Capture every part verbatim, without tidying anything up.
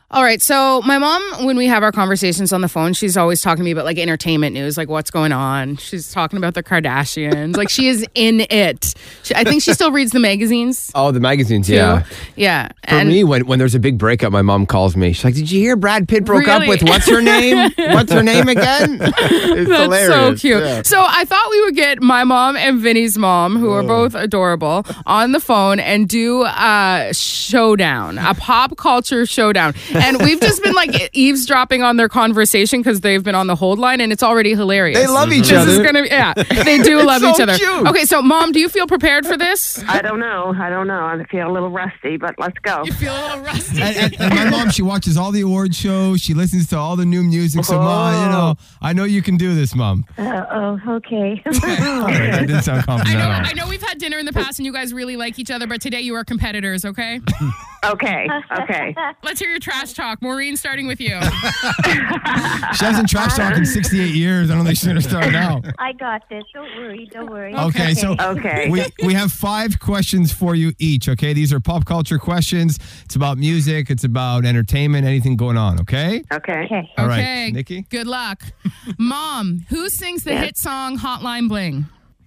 All right. So my mom, when we have our conversations on the phone, she's always talking to me about like entertainment news, like what's going on. She's talking about the Kardashians. Like she is in it. She, I think she still reads the magazines. Oh, the magazines, too. yeah. Yeah. For and me, when, when there's a big breakup, my mom calls me. She's like, did you hear Brad Pitt broke Really? up with what's her name? What's her name again? It's That's hilarious. so cute. Yeah. So I thought we would get my mom and Vinny's mom, who are both adorable, on the phone and do a showdown, a pop culture showdown. And we've just been like eavesdropping on their conversation because they've been on the hold line, and it's already hilarious. They love each This other. is gonna be, yeah, they do love so each other. cute. Okay, so mom, do you feel prepared for this? I don't know. I don't know. I feel a little rusty, but let's go. You feel a little rusty. And, and, and my mom, she watches all the award shows. She listens to all the new music. So, mom, you know, I know you can do this, mom. Uh, oh, okay. All right, that didn't sound I confident know, at all. I know we've had dinner in the past and you guys really like each other, but today you are competitors, okay? Okay. Okay. Let's hear your trash talk. Maureen, starting with you. She hasn't trash talked in sixty-eight years. I don't think she's going to start now. I got this. Don't worry. Don't worry. Okay, so Okay. we, we have five questions for you each, okay? These are pop culture questions. It's about music. It's about entertainment, anything going on, okay? Okay. Okay. All right, Okay. Nikki? Good luck. Mom, who sings the hit song Hotline Bling?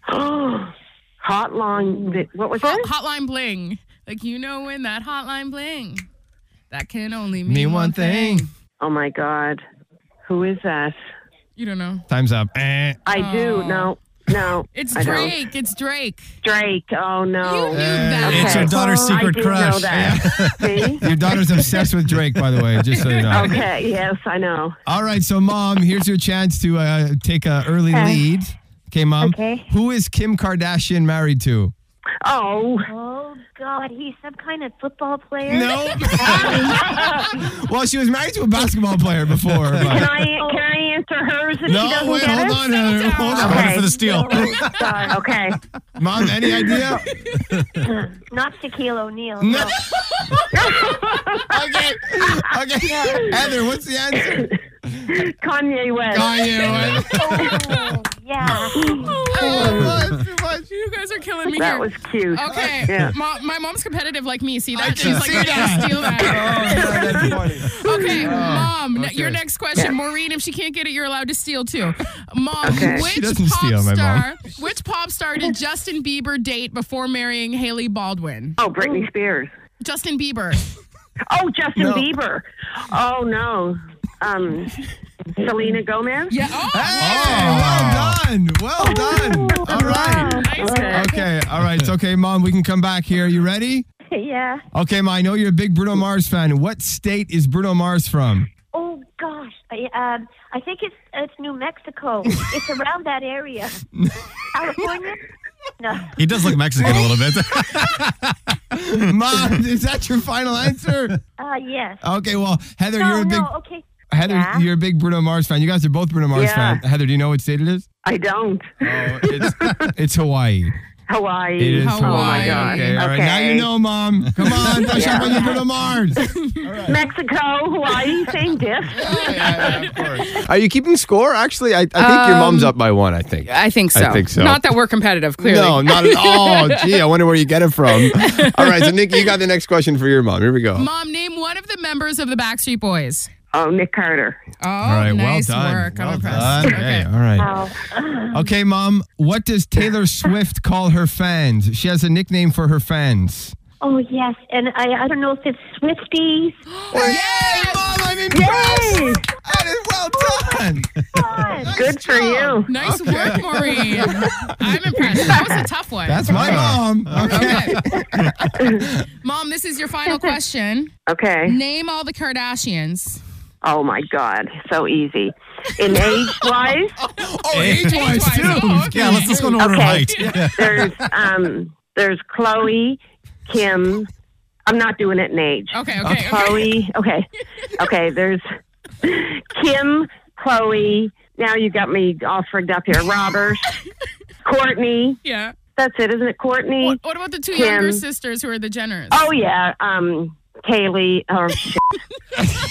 Hotline. What was Hot, that? hotline Bling. Like, you know when that hotline bling. That can only mean, Mean one thing. Oh my God. Who is that? You don't know. Time's up. Eh. I do. No. No. It's I don't. Drake. It's Drake. Drake. Oh no. You knew that. It's her daughter's Oh, secret I did crush. know that. See? Your daughter's obsessed with Drake, by the way, just so you know. Okay. Yes, I know. All right, so Mom, here's your chance to uh, take an early Okay. lead. Okay, Mom. Okay. Who is Kim Kardashian married to? Oh. Oh, God. He's some kind of football player. No. Well, she was married to a basketball player before. Can But... I can I answer hers if she No, doesn't wait, get hold it? on, Heather. Hold on. Okay. Hold for the steal. Oh, God. Okay. Mom, any idea? Not Shaquille O'Neal. No. No. Okay. Okay. Heather, what's the answer? Kanye West. Kanye. Oh, yeah. Oh, too much. You guys are killing me That here. was cute. Okay. Yeah. Mom, my mom's competitive like me. See I that? can She's like see ready that. to steal Oh, that. no, that's funny. Okay, Mom, n- okay. your next question. Maureen, if she can't get it, you're allowed to steal too. Mom, Okay. which She doesn't pop steal, my star, mom. which pop star did Justin Bieber date before marrying Haley Baldwin? Oh, Britney Spears. Justin Bieber. Oh, Justin No. Bieber. Oh no. Um, Selena Gomez. Yeah. Oh, Hey, well done. Well done. All right. nice. girl. Okay, all right. It's okay, Mom. We can come back here. You ready? Yeah. Okay, Ma, I know you're a big Bruno Mars fan. What state is Bruno Mars from? Oh, gosh. I, um, I think it's it's New Mexico. It's around that area. California? No. He does look Mexican a little bit. Mom, is that your final answer? Uh, yes. Okay, well, Heather, No, you're a big no, okay. Heather, Yeah. you're a big Bruno Mars fan. You guys are both Bruno Mars Yeah. fans. Heather, do you know what state it is? I don't. Oh, it's it's Hawaii. Hawaii. It is Hawaii. Hawaii. Oh my God. Okay, all right. Now you know, Mom. Come on, brush up on your Bruno Mars. Mexico, Hawaii, same diff. Are you keeping score? Actually, I, I think your mom's up by one, I think. I think so. I think so. Not that we're competitive, clearly. No, not at all. Gee, I wonder where you get it from. All right, so Nikki, you got the next question for your mom. Here we go. Mom, name one of the members of the Backstreet Boys. Oh, Nick Carter. Oh, All right, nice well done. work. I'm Well impressed. done. Okay, all right. Oh. Okay, Mom, what does Taylor Swift call her fans? She has a nickname for her fans. Oh, yes. And I, I don't know if it's Swifties. Yay, Mom, I'm impressed. That is well done. Fun. Good for you. Nice work, Maureen. I'm impressed. That was a tough one. That's my mom. Okay. Okay. Mom, this is your final question. Okay. Name all the Kardashians. Oh my God, so easy. In age wise, Oh, age-wise, Age-wise, too. oh, okay. Yeah, let's, let's go in order of Okay. height. there's um, there's Chloe, Kim. I'm not doing it in age. Okay, okay, okay. Chloe. Okay, okay. There's Kim, Chloe. Now you got me all frigged up here. Robert, Courtney. Yeah. That's it, isn't it? Courtney. What, what about the two Kim. younger sisters who are the Jenners? Oh yeah, um, Kaylee. Oh, shit.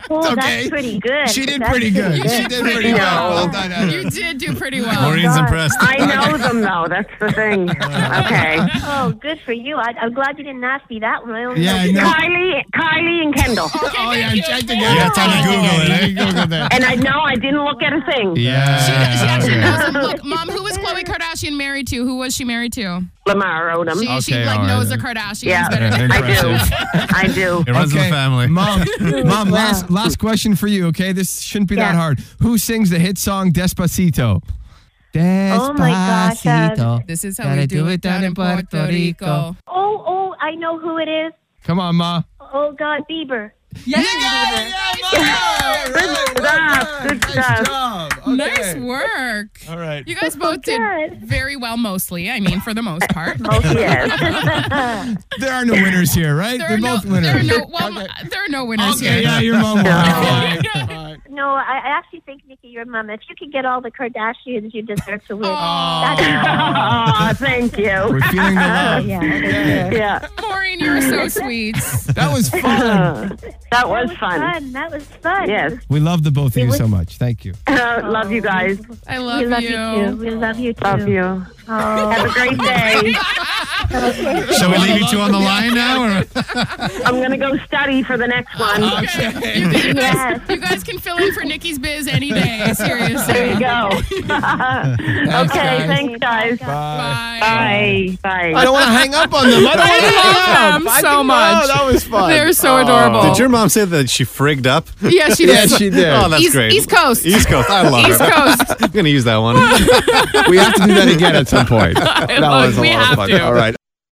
Oh, okay. that's pretty good. She did That's pretty good. She did pretty No. well. Well done, Heather. You did do pretty well. Maureen's God. impressed. I know them though. That's the thing. Okay. Oh, good for you. I, I'm glad you didn't ask me that one. I only Yeah, know- no. Kylie, Kylie, and Kendall. Oh, yeah, check the Yeah, it's time to Google it. eh? Google that. And I know I didn't look at a thing. Yeah. She, she actually knows them. Look, Mom, who was Khloe Kardashian married to? Who was she married to? Lamar Odom. She, she Okay, like all right. knows the Kardashians Yeah. better than I do. Impressive. I do. It runs in the family. Mom, Mom, last last question for you, okay? This shouldn't be that Yeah. hard. Who sings the hit song Despacito? Oh my gosh, uh, This is how we do it down in Puerto Rico. Oh, oh, I know who it is. Come on, Ma. Oh, God, Bieber. Yeah. Good stuff. Good stuff. job. Nice work. All right. You guys both did Good. very well, mostly. I mean, for the most part. Oh, yes. There are no winners here, right? There They're are no, both winners. there are no, well, there are no winners Okay, here. yeah, your mom won. Fine, fine. No, I, I actually think, Nikki, your mom, if you could get all the Kardashians, you deserve to win. Aw. Oh, thank you. We're feeling the love. Yeah. Yeah. Maureen, you're so sweet. That was fun. That was fun. That was fun. Yes. We love the both of It you was- so much. Thank you. Love you guys. I love, We love you. you. too. We love you too. Love you. Oh. Have a great day. Shall we leave you two on the line now? Or? I'm going to go study for the next one. Okay. You, you guys, Yes. you guys can fill in for Nikki's biz any day. Seriously. There you go. Okay, guys. thanks, guys. Bye. Bye. Bye. I don't want to hang up on them. I don't want to hang love up. them I so can- much. Oh, that was fun. They're so Oh. adorable. Did your mom say that she frigged up? Yeah, she Yeah, did. she did. Oh, that's East, great. East Coast. East Coast. I love East it. Coast. I'm going to use that one. We have to do that again at some point. That Look, was a we lot of have fun. to. All right.